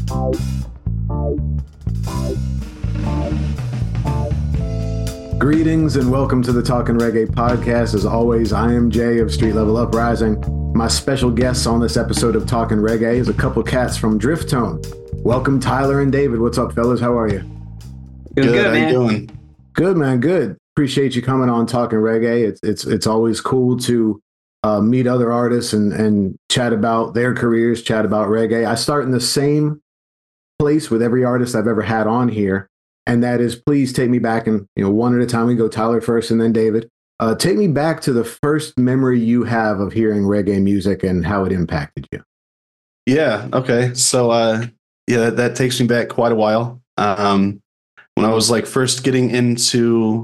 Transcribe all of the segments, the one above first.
Greetings and welcome to the Talkin' Reggae podcast. As always, I am Jay of Street Level Uprising. My special guests on this episode of Talkin' Reggae is a couple cats from Drifttone. Welcome, Tyler and David. What's up, fellas? How are you? Doing good, man. How you doing? Good, man. Good. Appreciate you coming on Talkin' Reggae. It's always cool to meet other artists and chat about their careers, chat about reggae. I start in the same place with every artist I've ever had on here. And that is, please take me back, and one at a time. We go Tyler first and then David. Take me back to the first memory you have of hearing reggae music and how it impacted you. Yeah. Okay. So, that takes me back quite a while. When I was like first getting into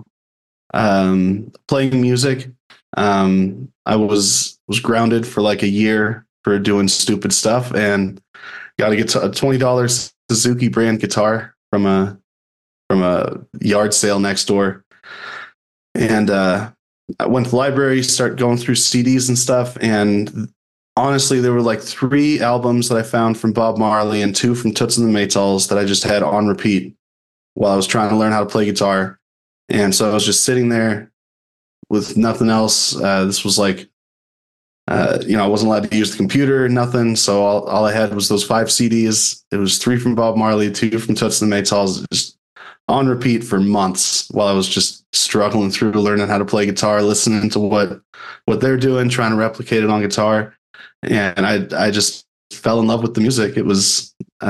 playing music, I was grounded for like a year for doing stupid stuff, and got a $20 Suzuki brand guitar from a yard sale next door. And I went to the library, started going through CDs and stuff. And honestly, there were like 3 albums that I found from Bob Marley and 2 from Toots and the Maytals that I just had on repeat while I was trying to learn how to play guitar. And so I was just sitting there with nothing else. This was like, I wasn't allowed to use the computer, nothing. So all I had was those 5 CDs. It was 3 from Bob Marley, 2 from Toots and the Maytals, just on repeat for months while I was just struggling through to learning how to play guitar, listening to what they're doing, trying to replicate it on guitar. And I just fell in love with the music. It was,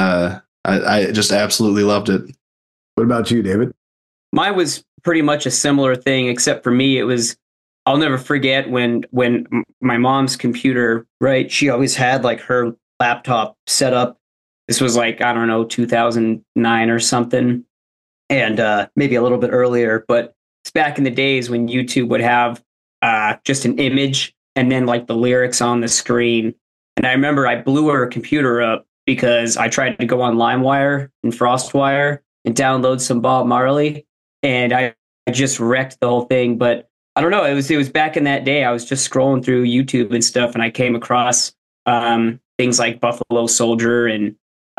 I just absolutely loved it. What about you, David? Mine was pretty much a similar thing, except for me, it was, I'll never forget when my mom's computer, right? She always had like her laptop set up. This was like, I don't know, 2009 or something. And maybe a little bit earlier, but it's back in the days when YouTube would have just an image and then like the lyrics on the screen. And I remember I blew her computer up because I tried to go on LimeWire and FrostWire and download some Bob Marley, and I just wrecked the whole thing. But I don't know, it was back in that day. I was just scrolling through YouTube and stuff, and I came across things like Buffalo Soldier and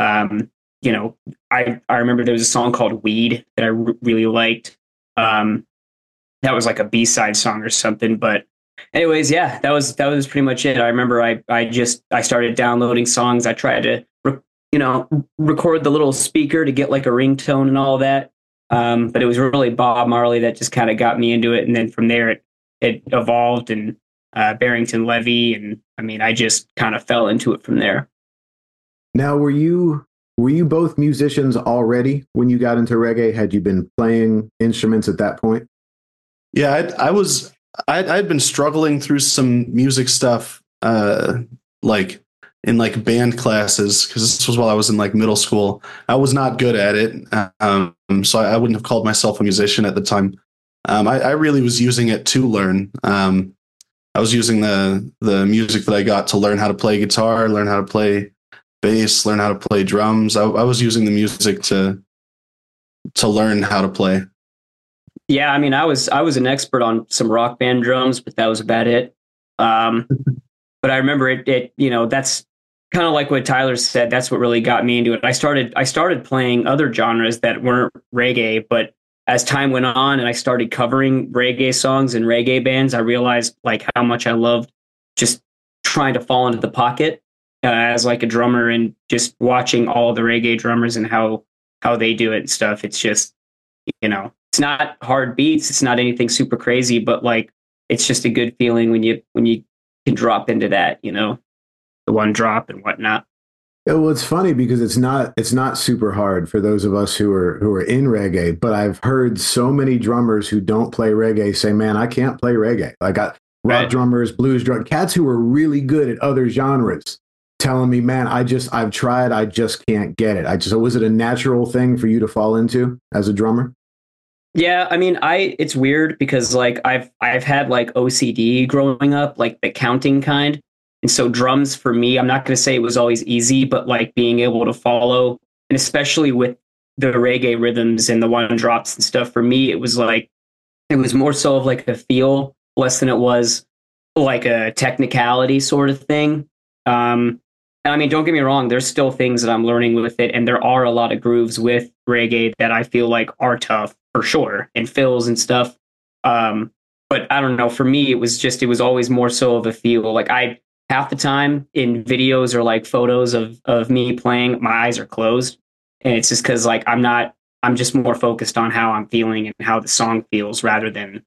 I remember there was a song called Weed that I really liked. That was like a B-side song or something. But anyways, yeah, that was pretty much it. I remember I started downloading songs. I tried to, record the little speaker to get like a ringtone and all that. But it was really Bob Marley that just kind of got me into it. And then from there, it evolved, and Barrington Levy. And I mean, I just kind of fell into it from there. Now, were you both musicians already when you got into reggae? Had you been playing instruments at that point? Yeah, I'd been struggling through some music stuff, like in like band classes, because this was while I was in like middle school. I was not good at it, so I wouldn't have called myself a musician at the time. I really was using it to learn. I was using the music that I got to learn how to play guitar, learn how to play bass, learn how to play drums. I was using the music to learn how to play. Yeah, I mean, I was an expert on some rock band drums, but that was about it. But I remember it that's kind of like what Tyler said. That's what really got me into it. I started playing other genres that weren't reggae, but as time went on and I started covering reggae songs and reggae bands, I realized like how much I loved just trying to fall into the pocket as like a drummer, and just watching all the reggae drummers and how they do it and stuff. It's just, it's not hard beats. It's not anything super crazy, but like, it's just a good feeling when you can drop into that, the one drop and whatnot. Yeah, well, it's funny because it's not super hard for those of us who are in reggae, but I've heard so many drummers who don't play reggae say, man, I can't play reggae. I got rock drummers, blues drummers, cats who are really good at other genres telling me, man, I've tried, I just can't get it. So was it a natural thing for you to fall into as a drummer? Yeah, I mean, it's weird because like I've had like OCD growing up, like the counting kind. And so drums for me, I'm not going to say it was always easy, but like being able to follow, and especially with the reggae rhythms and the one drops and stuff, for me, it was more so of like a feel less than it was like a technicality sort of thing. And I mean, don't get me wrong, there's still things that I'm learning with it, and there are a lot of grooves with reggae that I feel like are tough for sure, and fills and stuff. But I don't know. For me, it was always more so of a feel. Like I half the time in videos or like photos of me playing, my eyes are closed, and it's just because like I'm just more focused on how I'm feeling and how the song feels rather than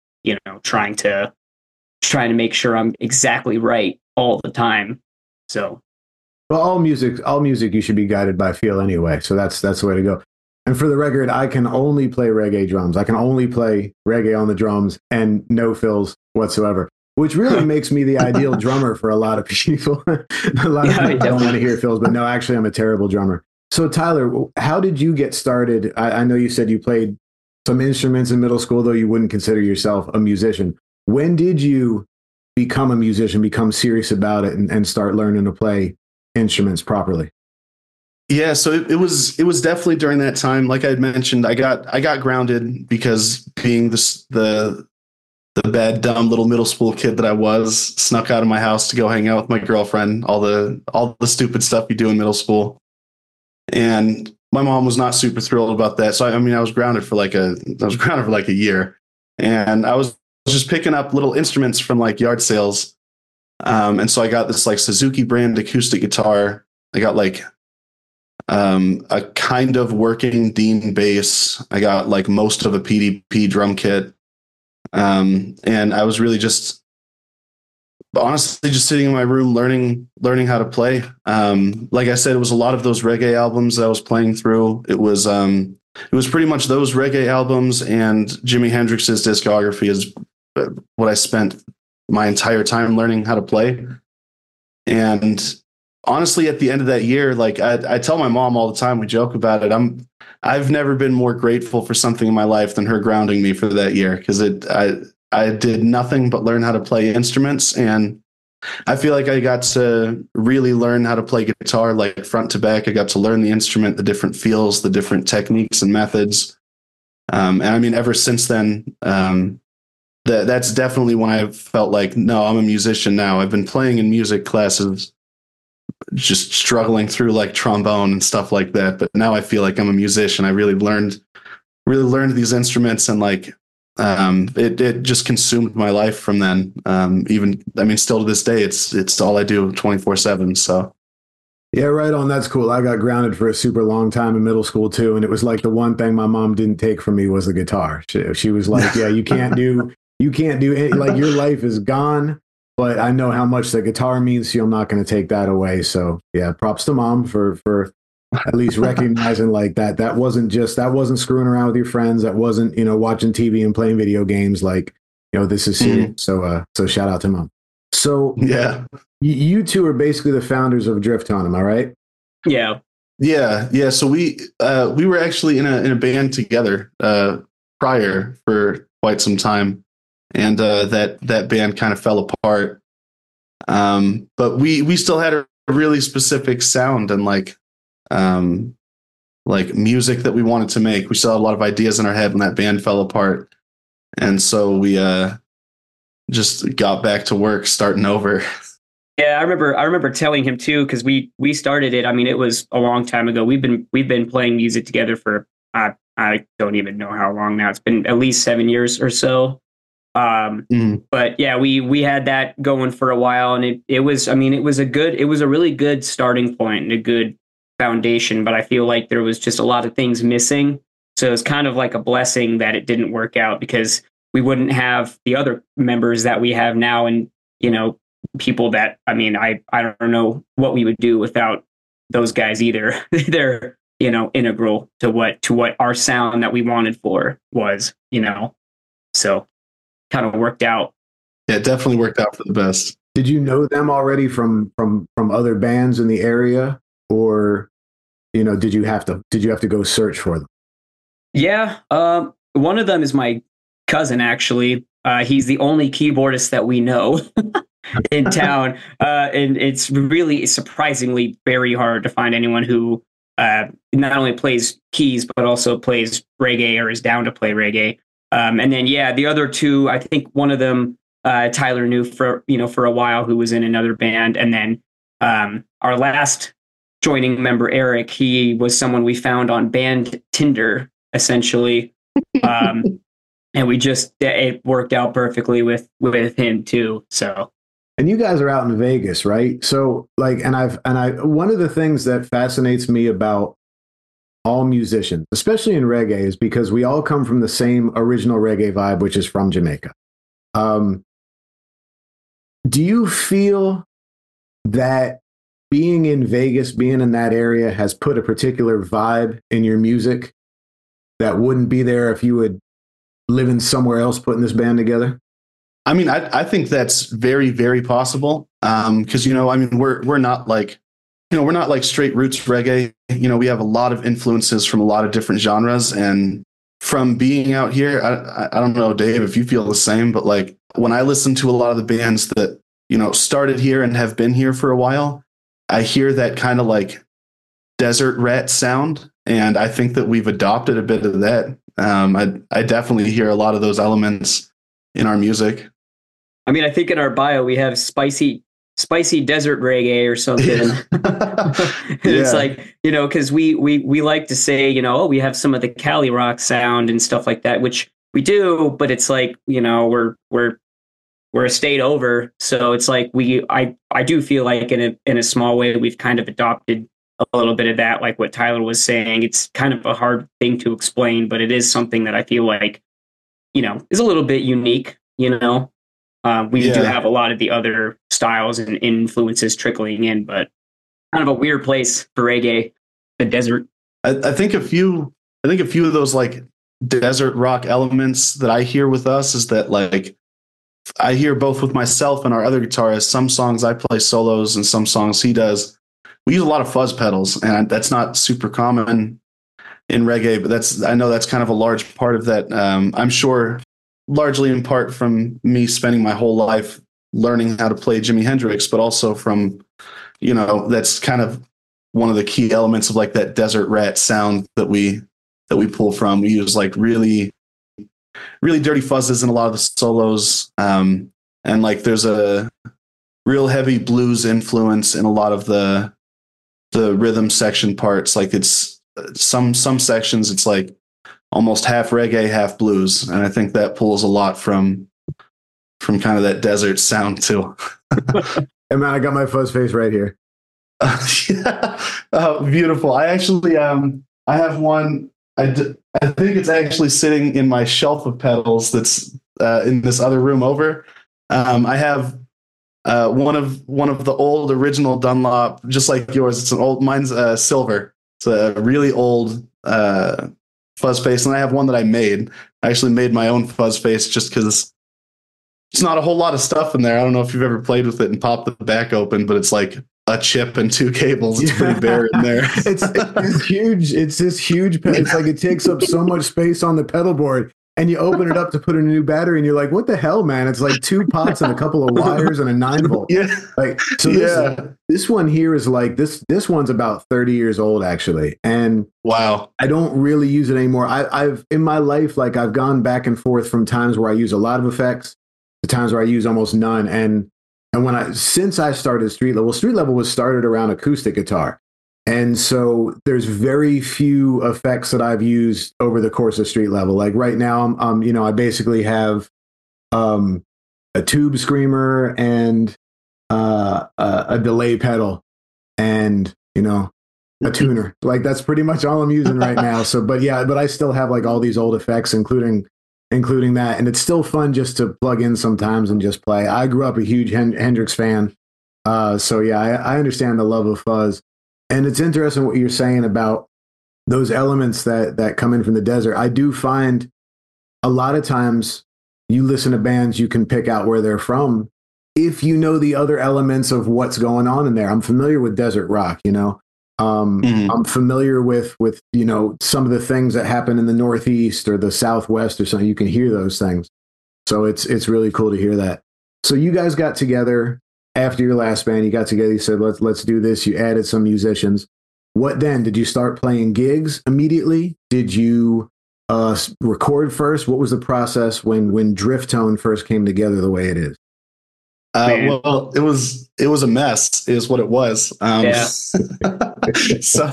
trying to make sure I'm exactly right all the time. So. Well, all music, you should be guided by feel anyway. So that's the way to go. And for the record, I can only play reggae drums. I can only play reggae on the drums and no fills whatsoever, which really makes me the ideal drummer for a lot of people. A lot of people don't want to hear fills, but no, actually, I'm a terrible drummer. So, Tyler, how did you get started? I know you said you played some instruments in middle school, though you wouldn't consider yourself a musician. When did you become a musician, become serious about it, and start learning to play instruments properly? Yeah, so it was definitely during that time. Like I had mentioned, I got grounded because being the bad, dumb little middle school kid that I was, snuck out of my house to go hang out with my girlfriend, all the stupid stuff you do in middle school. And my mom was not super thrilled about that. So I mean, I was grounded for like a year, and I was just picking up little instruments from like yard sales. And so I got this like Suzuki brand acoustic guitar. I got like a kind of working Dean bass. I got like most of a PDP drum kit. And I was really just honestly just sitting in my room learning how to play. Like I said, it was a lot of those reggae albums that I was playing through. It was pretty much those reggae albums and Jimi Hendrix's discography is what I spent my entire time learning how to play. And honestly, at the end of that year, like I tell my mom all the time, we joke about it. I've never been more grateful for something in my life than her grounding me for that year, because I did nothing but learn how to play instruments, and I feel like I got to really learn how to play guitar like front to back. I got to learn the instrument, the different feels, the different techniques and methods. And I mean, ever since then, that's definitely when I felt like, no, I'm a musician now. I've been playing in music classes, just struggling through like trombone and stuff like that. But now I feel like I'm a musician. I really learned these instruments, and like, it just consumed my life from then. Even, I mean, still to this day, it's all I do 24/7. So. Yeah, right on. That's cool. I got grounded for a super long time in middle school too. And it was like the one thing my mom didn't take from me was the guitar. She was like, yeah, you can't do any, like your life is gone. But I know how much the guitar means to you. I'm not going to take that away. So yeah, props to mom for at least recognizing like that. That wasn't screwing around with your friends. That wasn't, watching TV and playing video games. Like, this is serious. So shout out to mom. So yeah, you two are basically the founders of Drift Tone. Am I right? Yeah. Yeah. So we were actually in a band together prior for quite some time. And that band kind of fell apart. But we still had a really specific sound and like music that we wanted to make. We still had a lot of ideas in our head when that band fell apart. And so we just got back to work, starting over. Yeah, I remember telling him too, because we started it. I mean, it was a long time ago. We've been playing music together for I don't even know how long now. It's been at least 7 years or so. But yeah, we had that going for a while, and it was a really good starting point and a good foundation, but I feel like there was just a lot of things missing. So it's kind of like a blessing that it didn't work out, because we wouldn't have the other members that we have now, and people that, I mean, I don't know what we would do without those guys either. They're integral to what our sound that we wanted for was, so kind of worked out. Yeah, it definitely worked out for the best. Did you know them already from other bands in the area, or did you have to go search for them? Yeah, one of them is my cousin, actually. He's the only keyboardist that we know in town, and it's really surprisingly very hard to find anyone who not only plays keys but also plays reggae or is down to play reggae. And then, yeah, the other two, I think one of them, Tyler knew for a while, who was in another band. And then Our last joining member, Eric, he was someone we found on band Tinder, essentially. And it worked out perfectly with him too. So, and you guys are out in Vegas, right? So like, one of the things that fascinates me about all musicians, especially in reggae, is because we all come from the same original reggae vibe, which is from Jamaica. Do you feel that being in Vegas, being in that area, has put a particular vibe in your music that wouldn't be there if you would living somewhere else putting this band together? I mean, I think that's very, very possible. Because we're not like, we're not like straight roots reggae. We have a lot of influences from a lot of different genres, and from being out here, I don't know, Dave, if you feel the same, but like when I listen to a lot of the bands that started here and have been here for a while, I hear that kind of like desert rat sound, and I think that we've adopted a bit of that. I definitely hear a lot of those elements in our music. I mean, I think in our bio we have spicy desert reggae or something. It's like, because we like to say, we have some of the Cali rock sound and stuff like that, which we do, but it's like, we're a state over, so it's like I do feel like in a small way we've kind of adopted a little bit of that, like what Tyler was saying. It's kind of a hard thing to explain, but it is something that I feel like, is a little bit unique. We do have a lot of the other styles and influences trickling in, but kind of a weird place for reggae, the desert. I think a few of those like desert rock elements that I hear with us is that like I hear both with myself and our other guitarist. Some songs I play solos and some songs he does. We use a lot of fuzz pedals, and that's not super common in reggae, but I know that's kind of a large part of that. I'm sure largely in part from me spending my whole life learning how to play Jimi Hendrix, but also from, that's kind of one of the key elements of like that desert rat sound that we pull from. We use like really, really dirty fuzzes in a lot of the solos. And like there's a real heavy blues influence in a lot of the rhythm section parts. Like it's some sections, it's like almost half reggae, half blues. And I think that pulls a lot from kind of that desert sound too. And man, I got my fuzz face right here. Yeah. Oh, beautiful. I actually, I have one. I think it's actually sitting in my shelf of pedals that's in this other room over. I have one of the old original Dunlop, just like yours. It's mine's silver. It's a really old fuzz face, and I have one that I made. I actually made my own fuzz face just because it's not a whole lot of stuff in there. I don't know if you've ever played with it and popped the back open, but it's like a chip and two cables. It's pretty bare in there. It's huge. It's this huge. It's like it takes up so much space on the pedal board. And you open it up to put in a new battery, and you're like, "What the hell, man?" It's like 2 pots and a couple of wires and a 9-volt. Yeah. Like so. This one here is like this. This one's about 30 years old, actually. And wow, I don't really use it anymore. I've in my life, like I've gone back and forth from times where I use a lot of effects to times where I use almost none. And since I started Street Level was started around acoustic guitar. And so there's very few effects that I've used over the course of Street Level. Like right now, I basically have a tube screamer and a delay pedal and, a tuner. Like that's pretty much all I'm using right now. So, but I still have like all these old effects, including that. And it's still fun just to plug in sometimes and just play. I grew up a huge Hendrix fan. So yeah, I understand the love of fuzz. And it's interesting what you're saying about those elements that come in from the desert. I do find a lot of times you listen to bands, you can pick out where they're from if you know the other elements of what's going on in there. I'm familiar with desert rock, I'm familiar with some of the things that happen in the Northeast or the Southwest or something. You can hear those things. So it's really cool to hear that. So you guys got together. After your last band, you got together, you said, let's do this. You added some musicians. What then? Did you start playing gigs immediately? Did you record first? What was the process when Drift Tone first came together the way it is? Man. Well, it was a mess, is what it was. Yeah. So,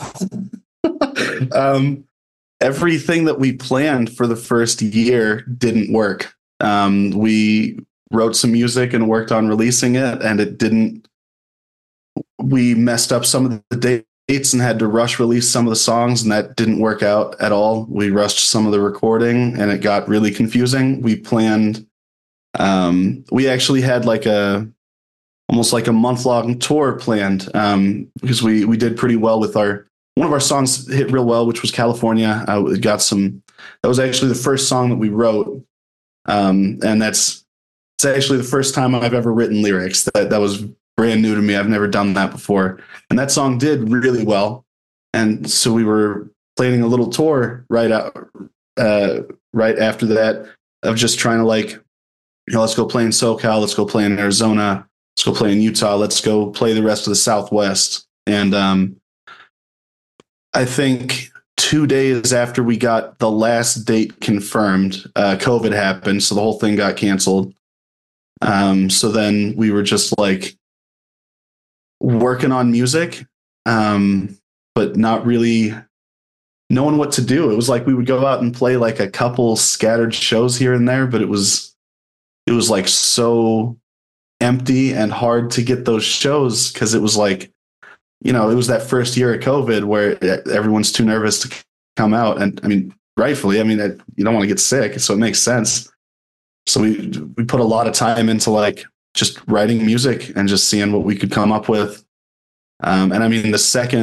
um, everything that we planned for the first year didn't work. We wrote some music and worked on releasing it, and it didn't. We messed up some of the dates and had to rush release some of the songs, and that didn't work out at all. We rushed some of the recording, and it got really confusing. We planned. We actually had like almost like a month-long tour planned, because we did pretty well with one of our songs hit real well, which was California. It got some. That was actually the first song that we wrote, and it's actually the first time I've ever written lyrics. That was brand new to me. I've never done that before, and that song did really well. And so we were planning a little tour right after that, of just trying to, like, let's go play in SoCal, let's go play in Arizona, let's go play in Utah, let's go play the rest of the Southwest. And I think 2 days after we got the last date confirmed, COVID happened, so the whole thing got canceled. So then we were just like working on music, but not really knowing what to do. It was like we would go out and play like a couple scattered shows here and there, but it was like so empty and hard to get those shows, because it was like, it was that first year of COVID where everyone's too nervous to come out. And I mean, rightfully, you don't want to get sick, so it makes sense. So we put a lot of time into like just writing music and just seeing what we could come up with. And I mean,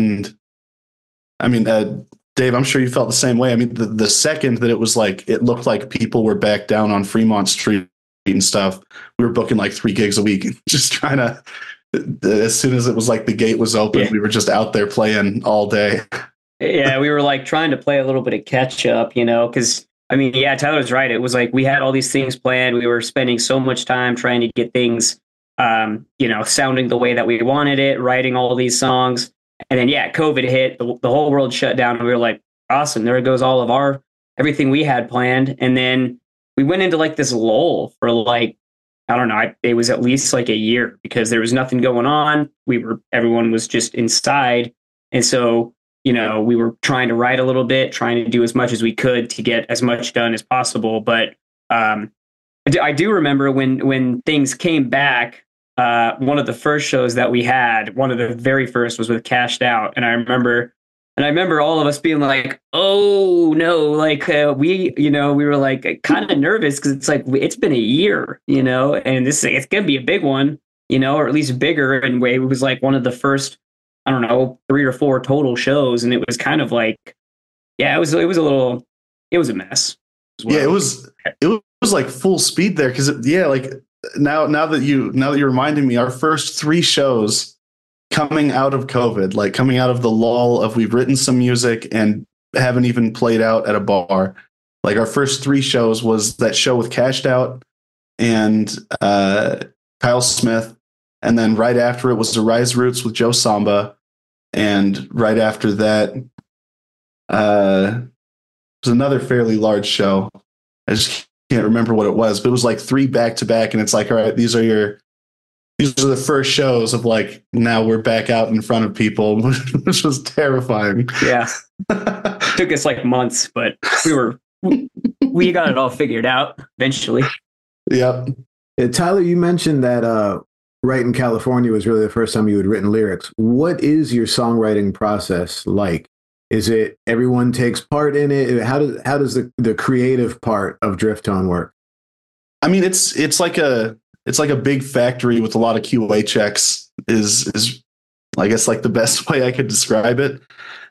Dave, I'm sure you felt the same way. I mean, the second that it was like, it looked like people were back down on Fremont Street and stuff, we were booking like 3 gigs a week, just trying to, as soon as it was like the gate was open, we were just out there playing all day. Yeah, we were like trying to play a little bit of catch up, because I mean, yeah, Tyler's right. It was like we had all these things planned. We were spending so much time trying to get things, sounding the way that we wanted it, writing all these songs. And then, yeah, COVID hit, the whole world shut down. And we were like, awesome, there goes all of everything we had planned. And then we went into like this lull for like, I don't know, it was at least like a year, because there was nothing going on. Everyone was just inside. And so, we were trying to write a little bit, trying to do as much as we could to get as much done as possible. But I do remember when things came back, one of the first shows that we had, one of the very first, was with Cashed Out. And I remember all of us being like, oh no, like we were like kind of nervous, because it's like, it's been a year, and it's going to be a big one, or at least bigger. And it was like one of the first, I don't know, 3 or 4 total shows. And it was kind of like, yeah, it was a mess. Well. Yeah, it was like full speed there. Cause like now that you're reminding me, our first 3 shows coming out of COVID, like coming out of the lull of we've written some music and haven't even played out at a bar. Like our first 3 shows was that show with Cashed Out and Kyle Smith. And then right after it was the Rise Roots with Joe Samba. And right after that, was another fairly large show. I just can't remember what it was, but it was like 3 back to back. And it's like, all right, these are the first shows of like, now we're back out in front of people, which was terrifying. Yeah. Took us like months, but we got it all figured out eventually. Yep. Tyler, you mentioned that writing California was really the first time you had written lyrics. What is your songwriting process like? Is it everyone takes part in it? How does the creative part of Drift Tone work? I mean, it's like a big factory with a lot of QA checks is I guess like the best way I could describe it.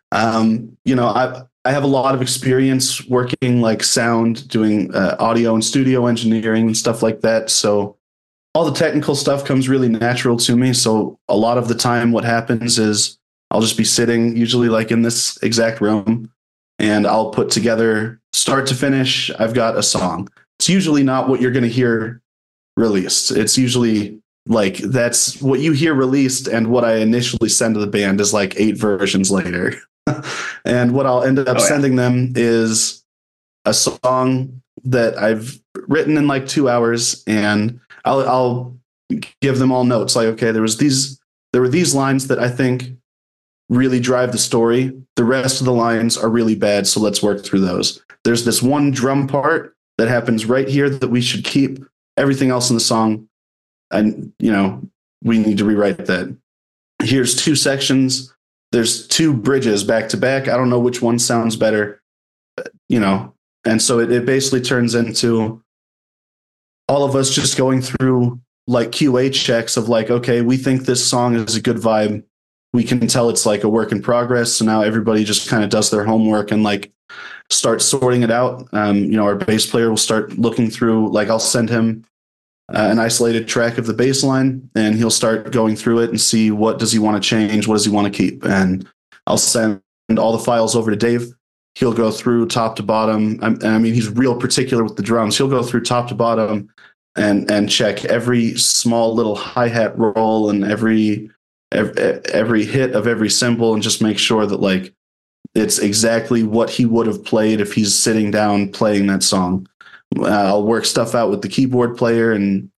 I have a lot of experience working like sound, doing audio and studio engineering and stuff like that. So all the technical stuff comes really natural to me. So a lot of the time what happens is I'll just be sitting usually like in this exact room, and I'll put together start to finish. I've got a song. It's usually not what you're going to hear released. It's usually like that's what you hear released, and what I initially send to the band is like 8 versions later. And what I'll end up sending them is a song that I've written in like 2 hours, and I'll give them all notes. Like, okay, there were these lines that I think really drive the story. The rest of the lines are really bad, so let's work through those. There's this one drum part that happens right here that we should keep. Everything else in the song, and we need to rewrite that. Here's 2 sections. There's 2 bridges back to back. I don't know which one sounds better, and so it basically turns into all of us just going through like QA checks of like, okay, we think this song is a good vibe. We can tell it's like a work in progress. So now everybody just kind of does their homework and like start sorting it out. Our bass player will start looking through, like I'll send him an isolated track of the bass line and he'll start going through it and see what does he want to change? What does he want to keep? And I'll send all the files over to Dave. He'll go through top to bottom. I mean, he's real particular with the drums. He'll go through top to bottom and check every small little hi-hat roll and every hit of every cymbal and just make sure that like it's exactly what he would have played if he's sitting down playing that song. I'll work stuff out with the keyboard player and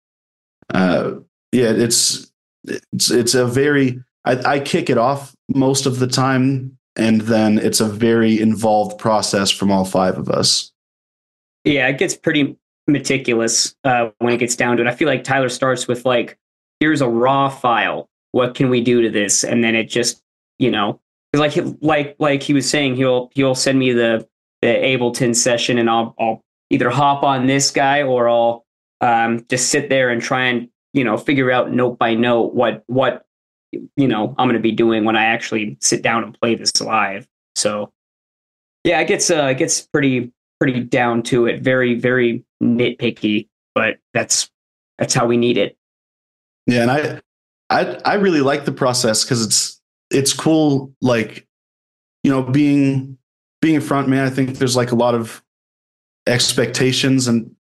it's a very I kick it off most of the time, and then it's a very involved process from all 5 of us. Yeah, it gets pretty meticulous when it gets down to it. I feel like Tyler starts with like, here's a raw file. What can we do to this? And then it just, like he was saying, he'll send me the Ableton session, and I'll either hop on this guy or I'll just sit there and try and figure out note by note what I'm going to be doing when I actually sit down and play this live. So yeah, it gets pretty down to it. Very, very nitpicky, but that's how we need it. Yeah. And I really like the process because it's cool. Like, being a front man, I think there's like a lot of expectations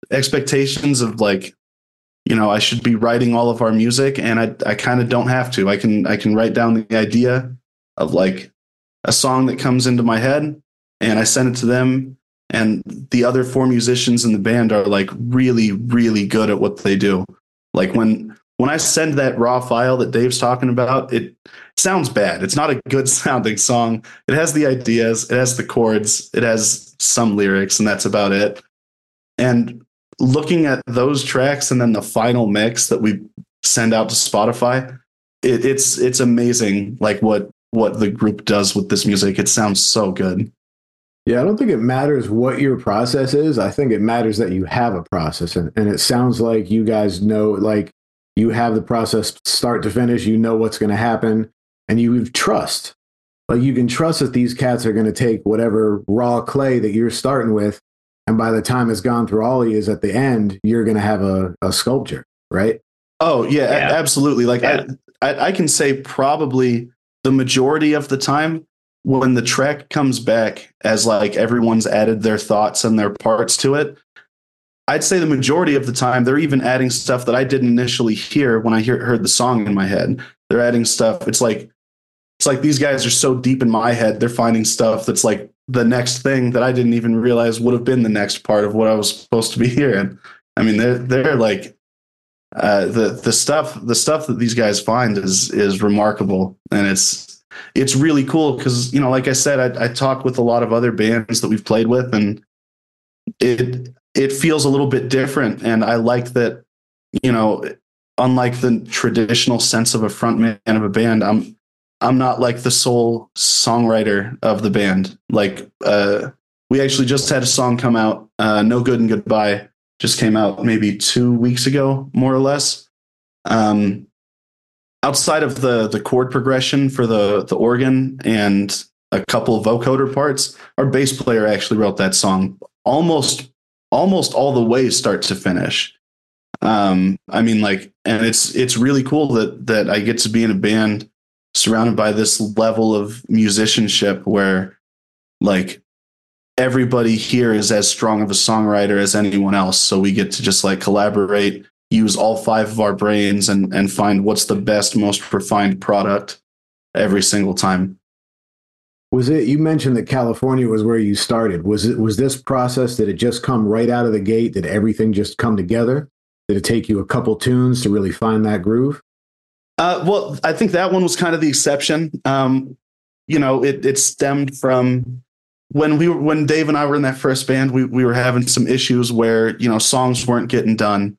of like, I should be writing all of our music, and I kind of don't have to. I can write down the idea of like a song that comes into my head and I send it to them, and the other 4 musicians in the band are like really, really good at what they do. Like when I send that raw file that Dave's talking about, it sounds bad. It's not a good sounding song. It has the ideas, it has the chords, it has some lyrics, and that's about it. And looking at those tracks and then the final mix that we send out to Spotify, it's amazing like what the group does with this music. It sounds so good. Yeah, I don't think it matters what your process is. I think it matters that you have a process. And it sounds like you guys know, like you have the process start to finish, what's going to happen, and you trust. Like you can trust that these cats are going to take whatever raw clay that you're starting with, and by the time it's gone through all these at the end, you're going to have a sculpture, right? Oh, yeah. Absolutely. Like I can say probably the majority of the time when the track comes back as like everyone's added their thoughts and their parts to it, I'd say the majority of the time they're even adding stuff that I didn't initially hear when I heard the song in my head. They're adding stuff. It's like these guys are so deep in my head, they're finding stuff that's like the next thing that I didn't even realize would have been the next part of what I was supposed to be hearing. I mean, they're like the stuff that these guys find is remarkable, and it's really cool because like I said, I talk with a lot of other bands that we've played with, and it feels a little bit different. And I like that, unlike the traditional sense of a frontman of a band, I'm not like the sole songwriter of the band. Like we actually just had a song come out, No Good and Goodbye, just came out maybe 2 weeks ago, more or less. Outside of the chord progression for the organ and a couple of vocoder parts, our bass player actually wrote that song almost all the way start to finish. I mean, like, and it's really cool that I get to be in a band surrounded by this level of musicianship where like everybody here is as strong of a songwriter as anyone else. So we get to just like collaborate, use all 5 of our brains and find what's the best, most refined product every single time. You mentioned that California was where you started. Was this process, did it just come right out of the gate? Did everything just come together? Did it take you a couple tunes to really find that groove? Well, I think that one was kind of the exception. It stemmed from when Dave and I were in that first band, we were having some issues where, songs weren't getting done.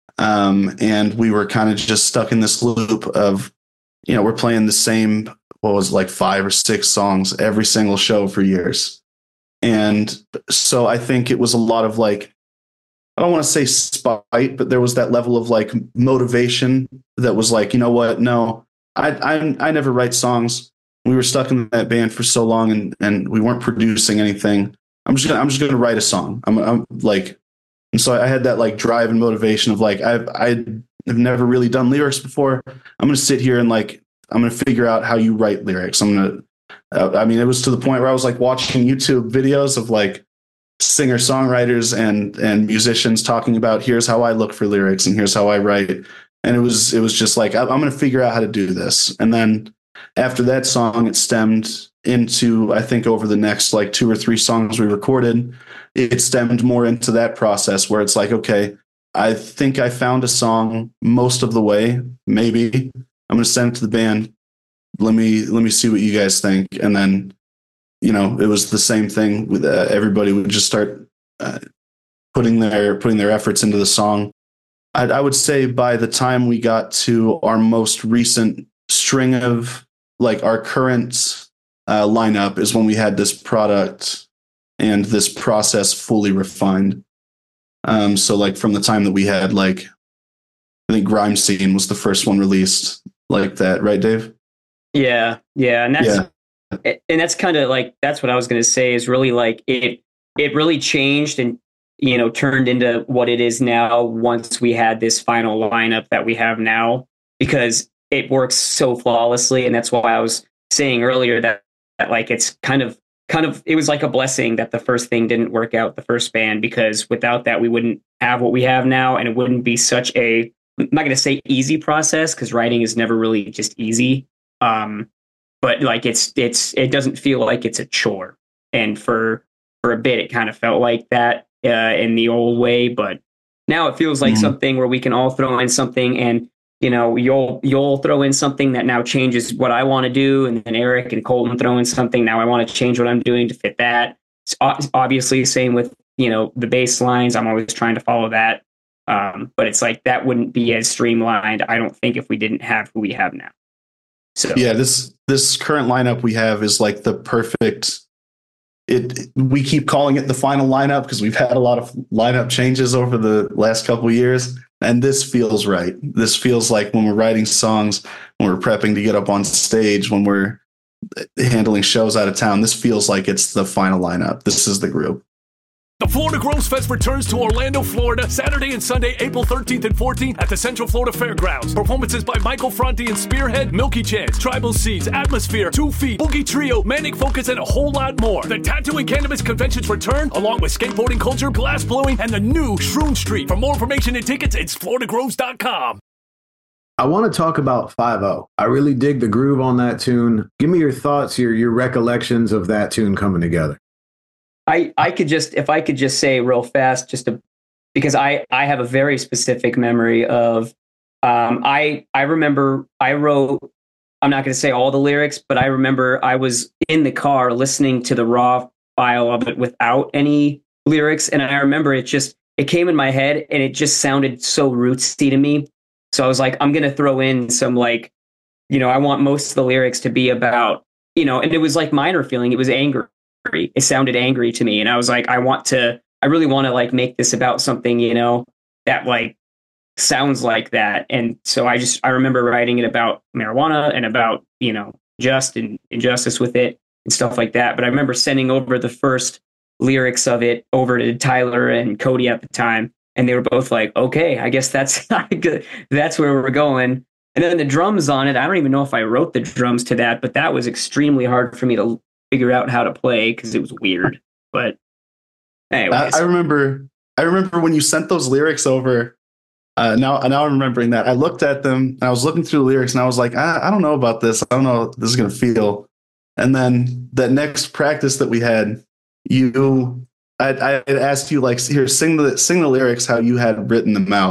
And we were kind of just stuck in this loop of, we're playing the same, what was like 5 or 6 songs every single show for years. And so I think it was a lot of like, I don't want to say spite, but there was that level of like motivation that was like, you know what? No, I never write songs. We were stuck in that band for so long and we weren't producing anything. I'm just gonna write a song. I'm like, and so I had that like drive and motivation of like, I've never really done lyrics before. I'm gonna sit here and like, I'm gonna figure out how you write lyrics. It was to the point where I was like watching YouTube videos of like singer songwriters and musicians talking about here's how I look for lyrics and here's how I write. And it was just like, I'm going to figure out how to do this. And then after that song, it stemmed into, I think over the next like 2 or 3 songs we recorded, it stemmed more into that process where it's like, okay, I think I found a song most of the way. Maybe I'm going to send it to the band. Let me see what you guys think. And then, it was the same thing with everybody would just start putting their efforts into the song. I would say by the time we got to our most recent string of like our current lineup is when we had this product and this process fully refined. So like from the time that we had like, I think Grime Scene was the first one released like that, right, Dave? Yeah. And that's kind of like, that's what I was going to say is really like it really changed and, turned into what it is now once we had this final lineup that we have now, because it works so flawlessly. And that's why I was saying earlier that like, it's kind of, it was like a blessing that the first thing didn't work out, the first band, because without that, we wouldn't have what we have now. And it wouldn't be such I'm not going to say easy process, because writing is never really just easy. But like it doesn't feel like it's a chore. And for a bit, it kind of felt like that in the old way. But now it feels like something where we can all throw in something, and you'll throw in something that now changes what I want to do, and then Eric and Colton throw in something. Now I want to change what I'm doing to fit that. It's obviously the same with the bass lines. I'm always trying to follow that. But it's like that wouldn't be as streamlined, I don't think, if we didn't have who we have now. So yeah, this current lineup we have is like the perfect. We keep calling it the final lineup because we've had a lot of lineup changes over the last couple of years, and this feels right. This feels like when we're writing songs, when we're prepping to get up on stage, when we're handling shows out of town. This feels like it's the final lineup. This is the group. The Florida Grows Fest returns to Orlando, Florida, Saturday and Sunday, April 13th and 14th at the Central Florida Fairgrounds. Performances by Michael Franti and Spearhead, Milky Chance, Tribal Seeds, Atmosphere, 2 Feet, Boogie Trio, Manic Focus, and a whole lot more. The Tattoo and Cannabis conventions return, along with skateboarding culture, glass blowing, and the new Shroom Street. For more information and tickets, it's floridagrows.com. I want to talk about 5-0. I really dig the groove on that tune. Give me your thoughts, your recollections of that tune coming together. I could just say real fast, because I have a very specific memory of, I remember I wrote, I'm not going to say all the lyrics, but I remember I was in the car listening to the raw file of it without any lyrics. And I remember it came in my head and it just sounded so rootsy to me. So I was like, I'm going to throw in some I want most of the lyrics to be about, and it was like minor feeling. It was anger. It sounded angry to me. And I was like, I really want to like make this about something, that like sounds like that. And so I remember writing it about marijuana and about, just and injustice with it and stuff like that. But I remember sending over the first lyrics of it over to Tyler and Cody at the time. And they were both like, okay, I guess that's where we're going. And then the drums on it, I don't even know if I wrote the drums to that, but that was extremely hard for me to figure out how to play because it was weird. But anyways. I remember when you sent those lyrics over. Now I'm remembering that. I looked at them and I was looking through the lyrics and I was like, I don't know about this. I don't know how this is going to feel. And then that next practice that we had, I asked you like, here, sing the lyrics how you had written them out.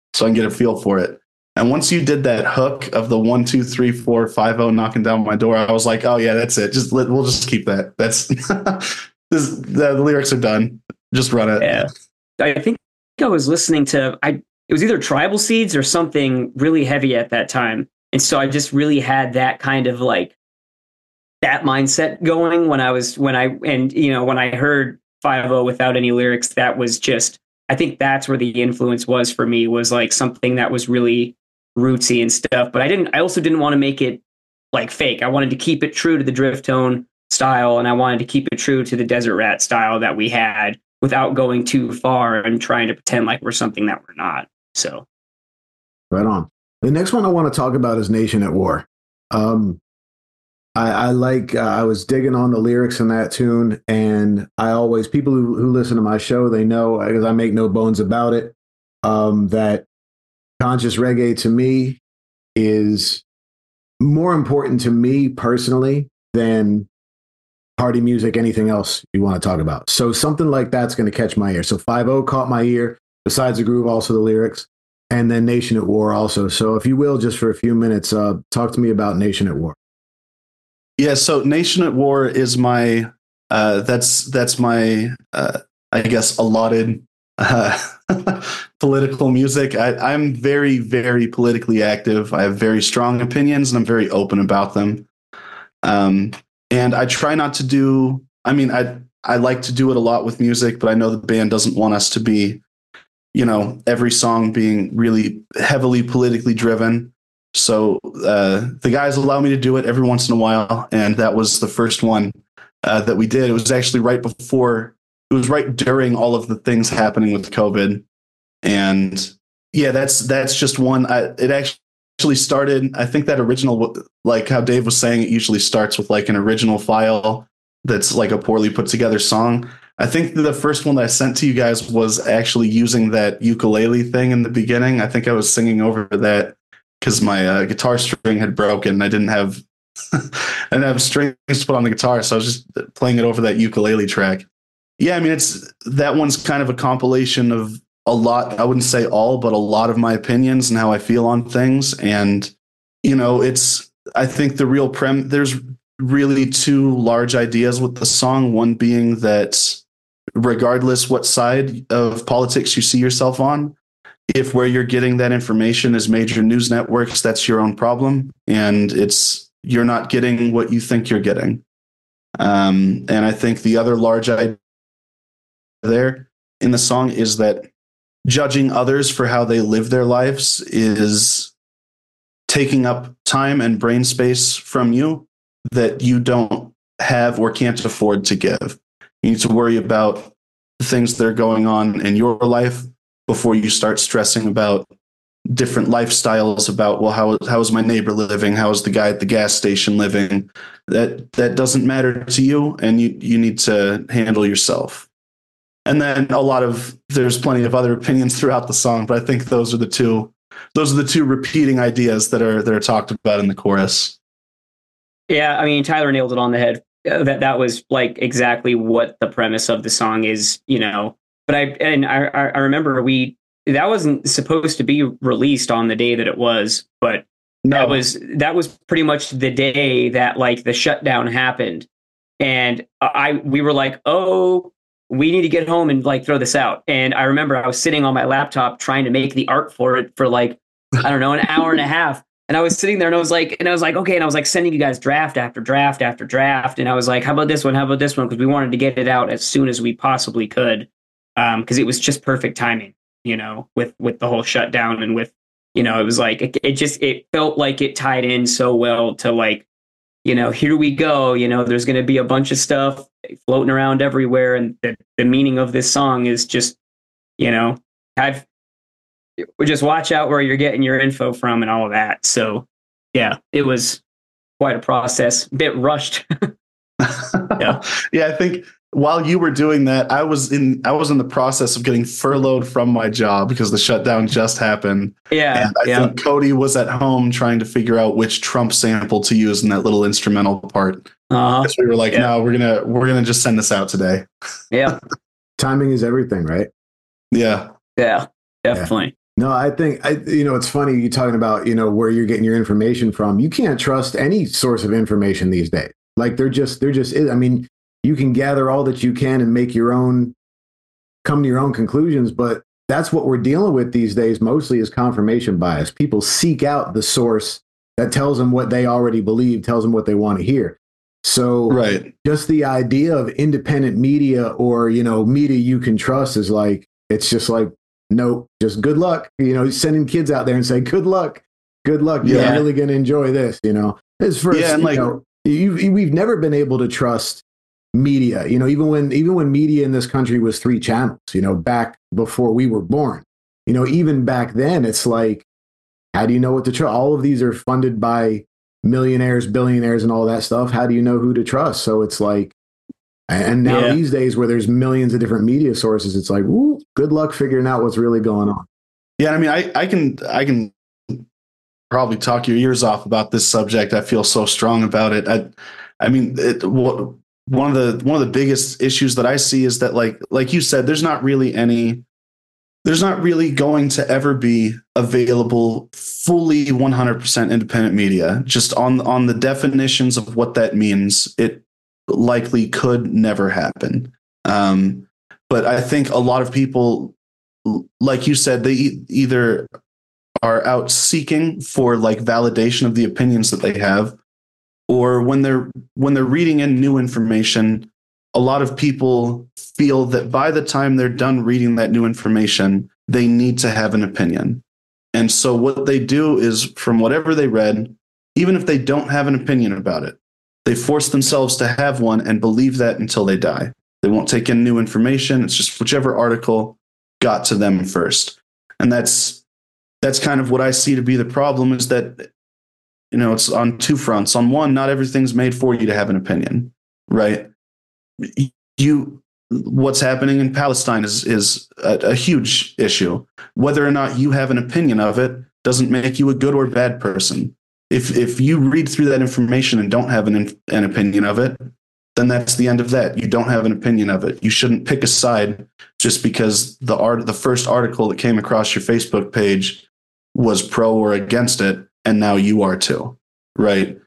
so I can get a feel for it. And once you did that hook of the 1, 2, 3, 4, 5, 0 knocking down my door, I was like, oh yeah, that's it. We'll just keep that. That's the lyrics are done. Just run it. Yeah. I think I was listening to it was either Tribal Seeds or something really heavy at that time. And so I just really had that kind of like that mindset going when I heard 5-0 without any lyrics. That was just, I think that's where the influence was for me, was like something that was really rootsy and stuff. But I also didn't want to make it like fake. I wanted to keep it true to the Drift Tone style, and I wanted to keep it true to the Desert Rat style that we had without going too far and trying to pretend like we're something that we're not. So right on. The next one I want to talk about is Nation at War. I was digging on the lyrics in that tune, and people who listen to my show, they know, because I make no bones about it, that conscious reggae to me is more important to me personally than party music, anything else you want to talk about. So something like that's going to catch my ear. So 5-0 caught my ear, besides the groove, also the lyrics, and then Nation at War also. So if you will, just for a few minutes, talk to me about Nation at War. Yeah, so Nation at War is my that's my I guess allotted political music. I'm very, very politically active. I have very strong opinions, and I'm very open about them. And I try not to do. I mean, I like to do it a lot with music, but I know the band doesn't want us to be, every song being really heavily politically driven. So the guys allow me to do it every once in a while, and that was the first one that we did. It was actually right during all of the things happening with COVID, and yeah, that's just one. It actually started. I think that original, like how Dave was saying, it usually starts with like an original file that's like a poorly put together song. I think the first one that I sent to you guys was actually using that ukulele thing in the beginning. I think I was singing over that because my guitar string had broken. I didn't have strings to put on the guitar, so I was just playing it over that ukulele track. Yeah, I mean, that one's kind of a compilation of a lot. I wouldn't say all, but a lot of my opinions and how I feel on things. And I think the real there's really two large ideas with the song. One being that regardless what side of politics you see yourself on, if where you're getting that information is major news networks, that's your own problem, and you're not getting what you think you're getting. And I think the other large idea there in the song is that judging others for how they live their lives is taking up time and brain space from you that you don't have or can't afford to give. You need to worry about the things that are going on in your life before you start stressing about different lifestyles, about, well, how is my neighbor living? How is the guy at the gas station living? That doesn't matter to you, and you need to handle yourself. And then there's plenty of other opinions throughout the song, but I think those are the two repeating ideas that are talked about in the chorus. Yeah, I mean, Tyler nailed it on the head. That was like exactly what the premise of the song is, But I remember that wasn't supposed to be released on the day that it was, but no. that was pretty much the day that like the shutdown happened, and we were like, oh, we need to get home and like throw this out. And I remember I was sitting on my laptop trying to make the art for it for like, I don't know, an hour and a half. And I was sitting there and I was like, okay. And I was like sending you guys draft after draft after draft. And I was like, how about this one? How about this one? Because we wanted to get it out as soon as we possibly could. Because it was just perfect timing, with the whole shutdown and with, it was like, it felt like it tied in so well to like, here we go, there's going to be a bunch of stuff floating around everywhere. And the meaning of this song is just, just watch out where you're getting your info from and all of that. So yeah, it was quite a process, a bit rushed. Yeah. Yeah. I think while you were doing that, I was in the process of getting furloughed from my job because the shutdown just happened. Yeah. And I think Cody was at home trying to figure out which Trump sample to use in that little instrumental part. So we were like, no, we're gonna just send this out today. Yeah. Timing is everything, right? Yeah. Yeah, definitely. Yeah. No, I think it's funny you talking about, where you're getting your information from. You can't trust any source of information these days. Like there just is. I mean, you can gather all that you can and come to your own conclusions, but that's what we're dealing with these days mostly is confirmation bias. People seek out the source that tells them what they already believe, tells them what they want to hear. So right. Just the idea of independent media or, media you can trust is like, it's just like, no, just good luck, sending kids out there and say, good luck. You're really going to enjoy this, As first, we've never been able to trust media, even when media in this country was 3 channels, back before we were born, even back then, it's like, how do you know what to trust? All of these are funded by millionaires, billionaires, and all that stuff. How do you know who to trust? So it's like, and now these days where there's millions of different media sources, it's like, woo, good luck figuring out what's really going on. Yeah, I mean, I can probably talk your ears off about this subject. I feel so strong about it. I mean, one of the biggest issues that I see is that, like you said, there's not really going to ever be available fully 100% independent media. Just on the definitions of what that means, it likely could never happen. But I think a lot of people, like you said, they either are out seeking for like validation of the opinions that they have, or when they're reading in new information, a lot of people feel that by the time they're done reading that new information, they need to have an opinion. And so what they do is, from whatever they read, even if they don't have an opinion about it, they force themselves to have one and believe that until they die. They won't take in new information. It's just whichever article got to them first. And that's kind of what I see to be the problem, is that, it's on 2 fronts. On one, not everything's made for you to have an opinion, right? What's happening in Palestine is a huge issue. Whether or not you have an opinion of it doesn't make you a good or bad person. If you read through that information and don't have an opinion of it, then that's the end of that. You don't have an opinion of it. You shouldn't pick a side just because the first article that came across your Facebook page was pro or against it, and now you are too, right?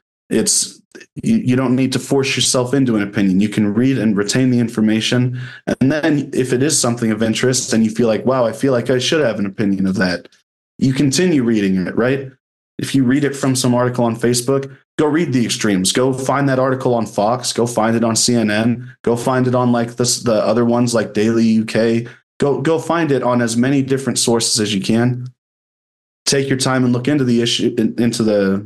You don't need to force yourself into an opinion. You can read and retain the information. And then if it is something of interest and you feel like, wow, I feel like I should have an opinion of that, you continue reading it, right? If you read it from some article on Facebook, go read the extremes. Go find that article on Fox. Go find it on CNN. Go find it on the other ones like Daily UK. Go find it on as many different sources as you can. Take your time and look into the issue, into the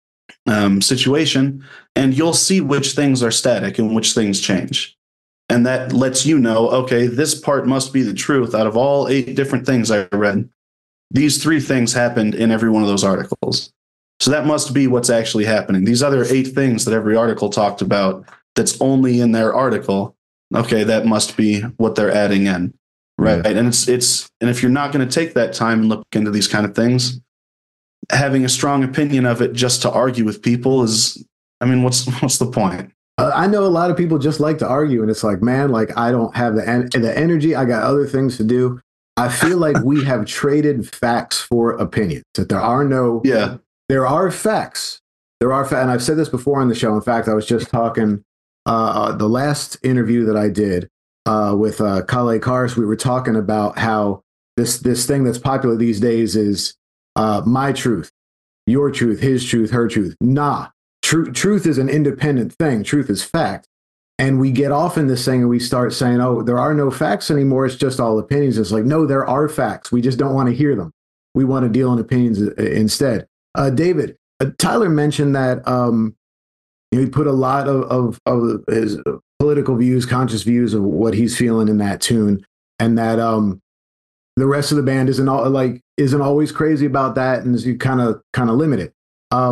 situation, and you'll see which things are static and which things change. And that lets you know, okay, this part must be the truth. Out of all 8 different things I read, these 3 things happened in every one of those articles. So that must be what's actually happening. These other 8 things that every article talked about, that's only in their article, okay, that must be what they're adding in, right? And and if you're not going to take that time and look into these kind of things, having a strong opinion of it just to argue with people is, I mean, what's the point? I know a lot of people just like to argue, and it's like, man, like I don't have the energy. I got other things to do. I feel like we have traded facts for opinions. That there are facts. And I've said this before on the show. In fact, I was just talking the last interview that I did with Kale Kars. We were talking about how this thing that's popular these days is my truth, your truth, his truth, her truth. Nah, truth is an independent thing. Truth is fact. And we get off in this thing and we start saying, oh, there are no facts anymore. It's just all opinions. It's like, no, there are facts. We just don't want to hear them. We want to deal in opinions instead. David, Tyler mentioned that he put a lot of his political views, conscious views of what he's feeling in that tune, and that the rest of the band isn't always crazy about that, and you kind of limit it.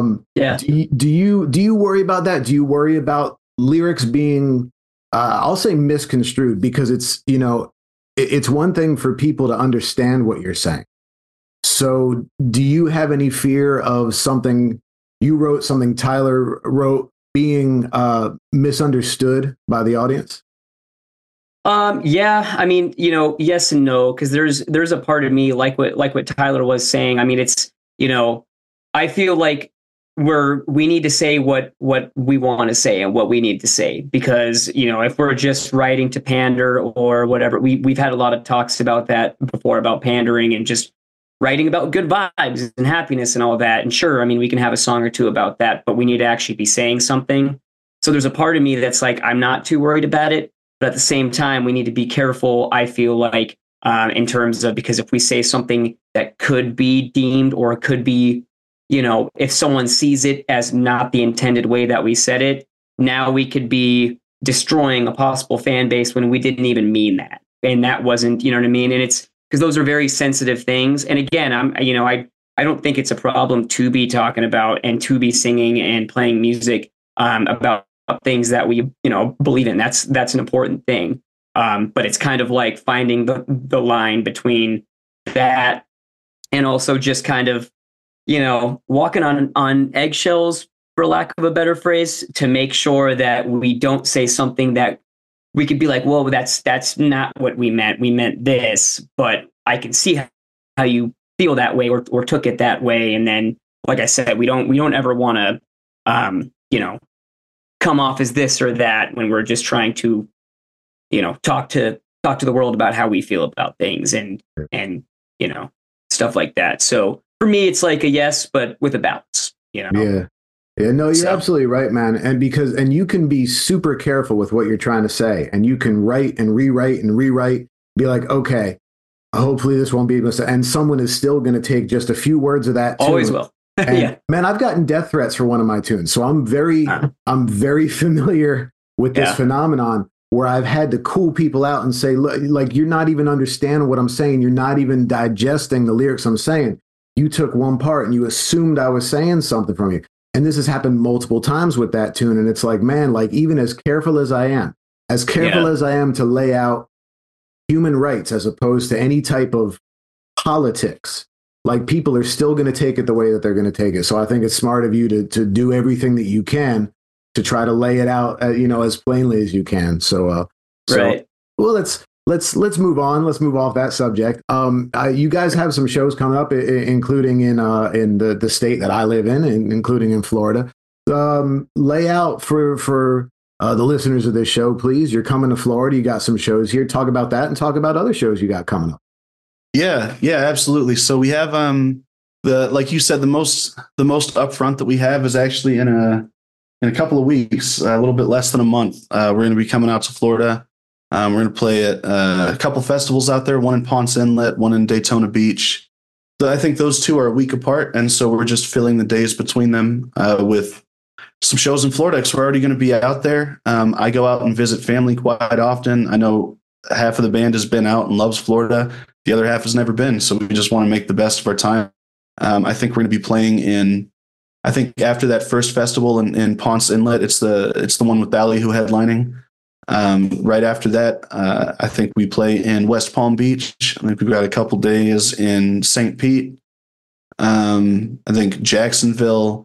Do you worry about that? Do you worry about lyrics being, I'll say, misconstrued? Because it's one thing for people to understand what you're saying. So do you have any fear of something you wrote, something Tyler wrote, being misunderstood by the audience? Yeah, I mean, yes and no, because there's a part of me like what Tyler was saying. I mean, it's, I feel like we need to say what we want to say and what we need to say, because if we're just writing to pander or whatever, we've had a lot of talks about that before, about pandering and just writing about good vibes and happiness and all of that. And sure, I mean, we can have a song or two about that, but we need to actually be saying something. So there's a part of me that's like, I'm not too worried about it. But at the same time, we need to be careful, I feel like, in terms of, because if we say something that could be deemed, or could be, if someone sees it as not the intended way that we said it, now we could be destroying a possible fan base when we didn't even mean that. And that wasn't, you know what I mean? And it's because those are very sensitive things. And again, I don't think it's a problem to be talking about and to be singing and playing music about things that we believe in. That's an important thing, but it's kind of like finding the line between that and also just kind of walking on eggshells, for lack of a better phrase, to make sure that we don't say something that we could be like, well, that's not what we meant this, but I can see how you feel that way, or took it that way. And then, like I said, we don't ever want to come off as this or that when we're just trying to, talk to the world about how we feel about things and stuff like that. So for me, it's like a yes, but with a balance, Yeah. Yeah, no, you're absolutely right, man. And you can be super careful with what you're trying to say, and you can write and rewrite, be like, okay, hopefully this won't be able to, and someone is still going to take just a few words of that. Always will. And, yeah. Man, I've gotten death threats for one of my tunes, so I'm very familiar with this phenomenon, where I've had to cool people out and say, look, like, you're not even understanding what I'm saying. You're not even digesting the lyrics I'm saying. You took one part and you assumed I was saying something from you. And this has happened multiple times with that tune. And it's like, man, like, even as careful as I am to lay out human rights as opposed to any type of politics, like, people are still going to take it the way that they're going to take it. So I think it's smart of you to do everything that you can to try to lay it out, as plainly as you can. So, right. Well, let's move on. Let's move off that subject. You guys have some shows coming up, including in the state that I live in, and including in Florida. Lay out for the listeners of this show, please. You're coming to Florida. You got some shows here. Talk about that and talk about other shows you got coming up. Yeah, absolutely. So we have like you said, the most upfront that we have is actually in a couple of weeks, a little bit less than a month. We're going to be coming out to Florida. We're going to play at a couple festivals out there, one in Ponce Inlet, one in Daytona Beach. So I think those two are a week apart, and so we're just filling the days between them with some shows in Florida, because we're already going to be out there. I go out and visit family quite often. I know half of the band has been out and loves Florida. The other half has never been. So we just want to make the best of our time. I think we're going to be playing I think after that first festival in Ponce Inlet, it's the one with Ballyhoo headlining. Right after that, I think we play in West Palm Beach. I think we've got a couple days in St. Pete. I think Jacksonville,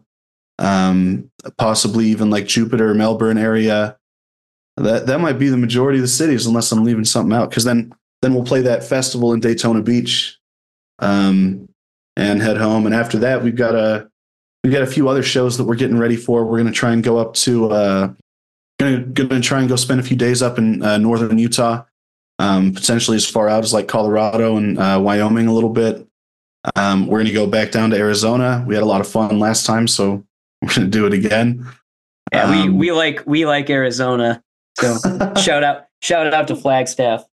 possibly even like Jupiter, Melbourne area. That might be the majority of the cities, unless I'm leaving something out. Because then we'll play that festival in Daytona Beach, and head home. And after that, we've got a few other shows that we're getting ready for. We're going to try and go up to. Going to try and go spend a few days up in northern Utah, potentially as far out as like Colorado and Wyoming a little bit. We're going to go back down to Arizona. We had a lot of fun last time, so we're going to do it again. Yeah, we like Arizona. So shout out to Flagstaff.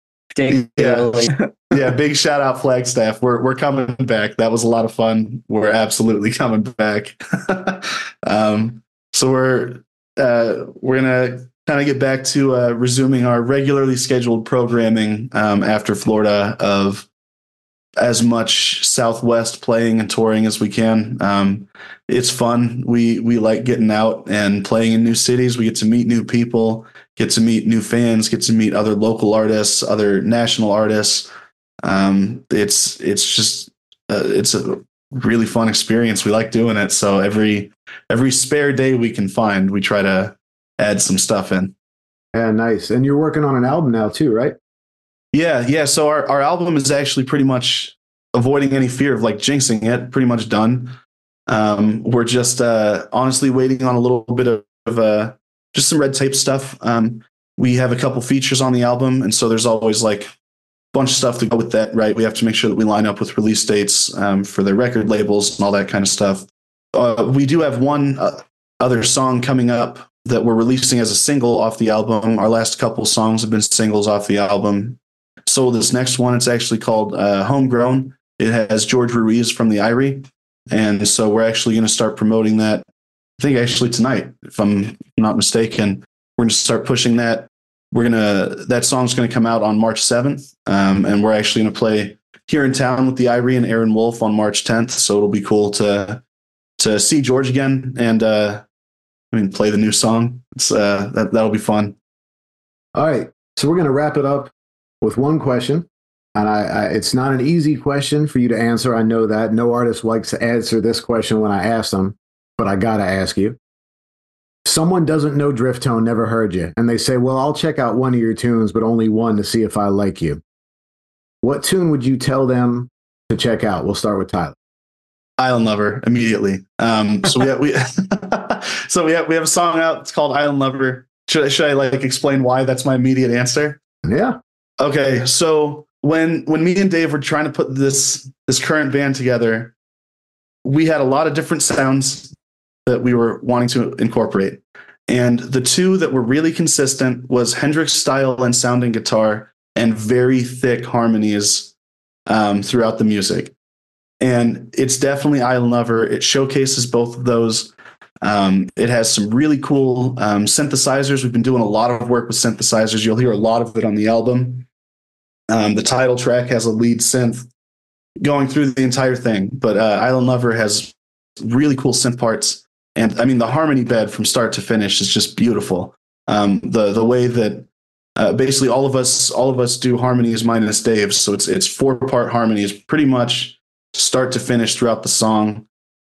Yeah, big shout out Flagstaff. We're coming back. That was a lot of fun. We're absolutely coming back. So we're gonna kind of get back to resuming our regularly scheduled programming after Florida of as much Southwest playing and touring as we can. It's fun. We like getting out and playing in new cities. We get to meet new people, get to meet new fans, get to meet other local artists, other national artists. It's just it's a really fun experience. We like doing it. So every spare day we can find, we try to add some stuff in. Yeah, nice. And you're working on an album now too, right? Yeah. So our album is actually pretty much, avoiding any fear of like jinxing it, pretty much done. We're just honestly waiting on a little bit of just some red tape stuff. We have a couple features on the album, and so there's always like a bunch of stuff to go with that, right? We have to make sure that we line up with release dates for their record labels and all that kind of stuff. We do have one other song coming up that we're releasing as a single off the album. Our last couple songs have been singles off the album. So this next one, it's actually called Homegrown. It has George Ruiz from the Irie. And so we're actually going to start promoting that, I think actually tonight, if I'm not mistaken. We're going to start pushing that. That song's going to come out on March 7th. And we're actually going to play here in town with the Irie and Aaron Wolf on March 10th. So it'll be cool to see George again and, play the new song. That'll be fun. All right. So we're going to wrap it up with one question. And it's not an easy question for you to answer. I know that no artist likes to answer this question when I ask them, but I got to ask you. Someone doesn't know Drifttone, never heard you, and they say, well, I'll check out one of your tunes, but only one to see if I like you. What tune would you tell them to check out? We'll start with Tyler. Island Lover immediately. So we have a song out. It's called Island Lover. Should I like explain why that's my immediate answer? Yeah. Okay. So when me and Dave were trying to put this current band together, we had a lot of different sounds that we were wanting to incorporate. And the two that were really consistent was Hendrix style and sounding guitar and very thick harmonies throughout the music. And it's definitely Island Lover. It showcases both of those. It has some really cool synthesizers. We've been doing a lot of work with synthesizers. You'll hear a lot of it on the album. The title track has a lead synth going through the entire thing. But Island Lover has really cool synth parts. And I mean, the harmony bed from start to finish is just beautiful. The way that basically all of us do harmonies minus Dave. So it's 4-part harmonies, pretty much start to finish throughout the song.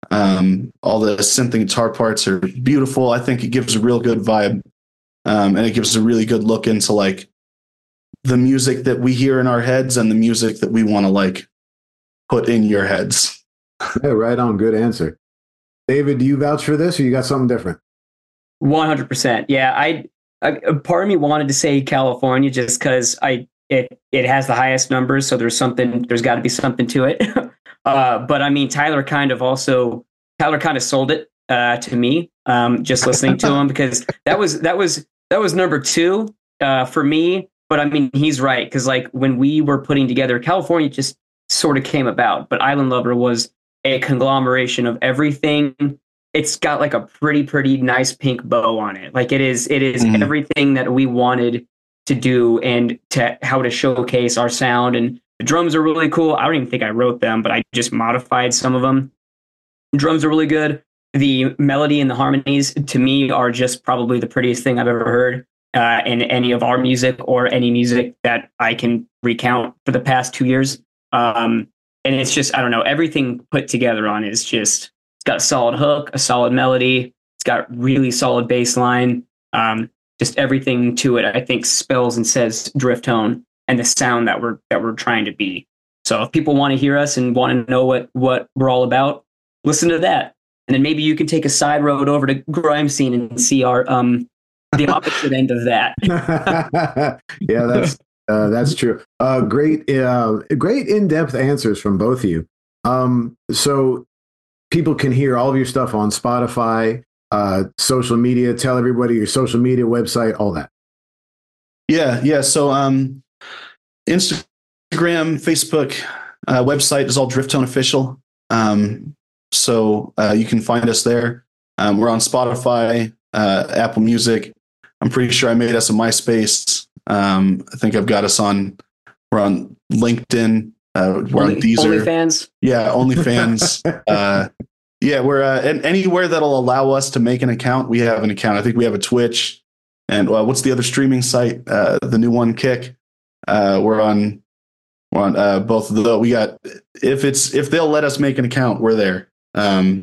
All the synth and guitar parts are beautiful. I think it gives a real good vibe. And it gives a really good look into like the music that we hear in our heads and the music that we want to like put in your heads. Yeah, right on. Good answer. David, do you vouch for this or you got something different? 100%. Yeah. I part of me wanted to say California just because it has the highest numbers. So there's got to be something to it. But I mean, Tyler kind of sold it to me, just listening to him, because that was number 2 for me. But I mean, he's right, because like when we were putting together, California just sort of came about, but Island Lover was a conglomeration of everything. It's got like a pretty nice pink bow on it. Like it is mm-hmm. everything that we wanted to do and how to showcase our sound. And the drums are really cool. I don't even think I wrote them, but I just modified some of them. The drums are really good. The melody and the harmonies to me are just probably the prettiest thing I've ever heard in any of our music or any music that I can recount for the past 2 years. And it's just, I don't know, everything put together on it is just, it's got a solid hook, a solid melody. It's got really solid bass line. Just everything to it, I think, spells and says Drifttone and the sound that we're trying to be. So if people want to hear us and want to know what we're all about, listen to that. And then maybe you can take a side road over to Grime Scene and see our the opposite end of that. Yeah, that's true. Great in-depth answers from both of you. So people can hear all of your stuff on Spotify, social media. Tell everybody your social media website, all that. Yeah. So Instagram, Facebook, website is all Drifttone Official. So you can find us there. We're on Spotify, Apple Music. I'm pretty sure I made us a MySpace. I think I've got us we're on LinkedIn. We're on Deezer. OnlyFans. Yeah, OnlyFans. Yeah, we're and anywhere that'll allow us to make an account, we have an account. I think we have a Twitch, and what's the other streaming site? The new one, Kick. We're on both of those. We got if they'll let us make an account, we're there.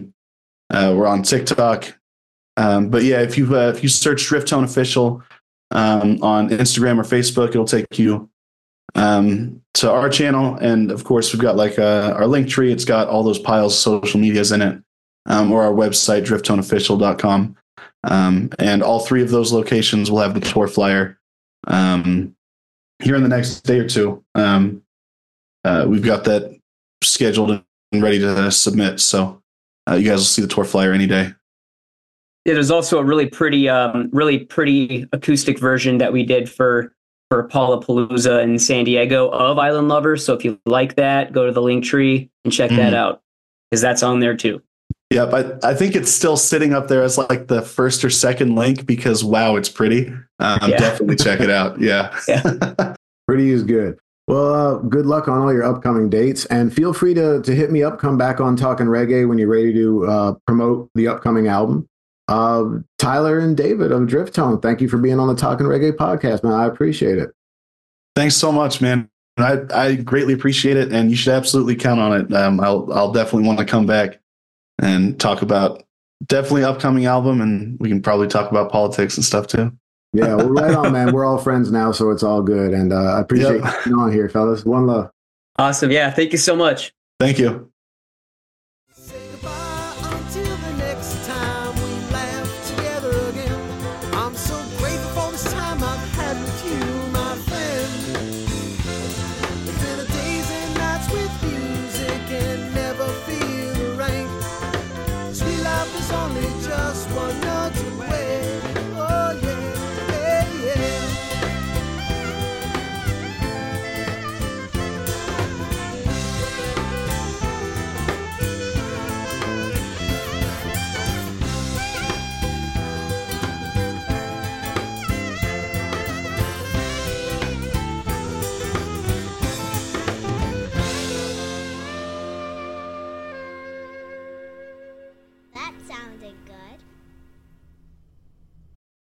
We're on TikTok. But yeah, if you search Drifttone Official, on Instagram or Facebook. It'll take you to our channel. And of course, we've got like our link tree. It's got all those piles of social medias in it, or our website, drifttoneofficial.com. And all three of those locations will have the tour flyer here in the next day or two. We've got that scheduled and ready to submit. So you guys will see the tour flyer any day. Yeah, there's also a really pretty acoustic version that we did for Palapalooza in San Diego of Island Lovers. So if you like that, go to the link tree and check that out, because that's on there too. Yeah, but I think it's still sitting up there as like the first or second link because wow, it's pretty. Definitely check it out. Yeah. Pretty is good. Well, good luck on all your upcoming dates, and feel free to hit me up. Come back on Talking Reggae when you're ready to promote the upcoming album. Tyler and David of Drift Tone, thank you for being on the Talking Reggae podcast, man. I appreciate it. Thanks so much, man. I greatly appreciate it, and you should absolutely count on it. I'll definitely want to come back and talk about definitely upcoming album, and we can probably talk about politics and stuff too. Yeah, well, right on, man. We're all friends now, so it's all good. And I appreciate you being on here, fellas. One love. Awesome. Yeah, thank you so much. Thank you.